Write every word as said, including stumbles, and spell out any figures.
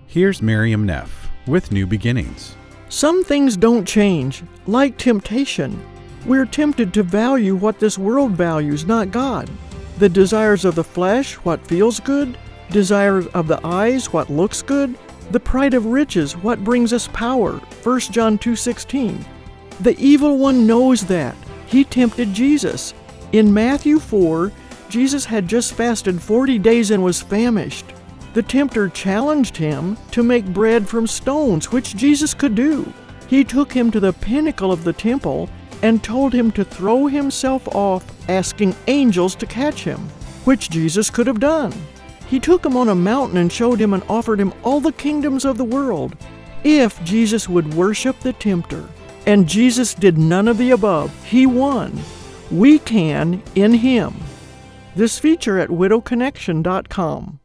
Here's Miriam Neff with New Beginnings. Some things don't change, like temptation. We're tempted to value what this world values, not God. The desires of the flesh, what feels good. Desires of the eyes, what looks good. The pride of riches, what brings us power. First John two sixteen. The evil one knows that. He tempted Jesus. In Matthew four, Jesus had just fasted forty days and was famished. The tempter challenged him to make bread from stones, which Jesus could do. He took him to the pinnacle of the temple and told him to throw himself off, asking angels to catch him, which Jesus could have done. He took him on a mountain and showed him and offered him all the kingdoms of the world, if Jesus would worship the tempter. And Jesus did none of the above. He won. We can in Him. This feature at widow connection dot com.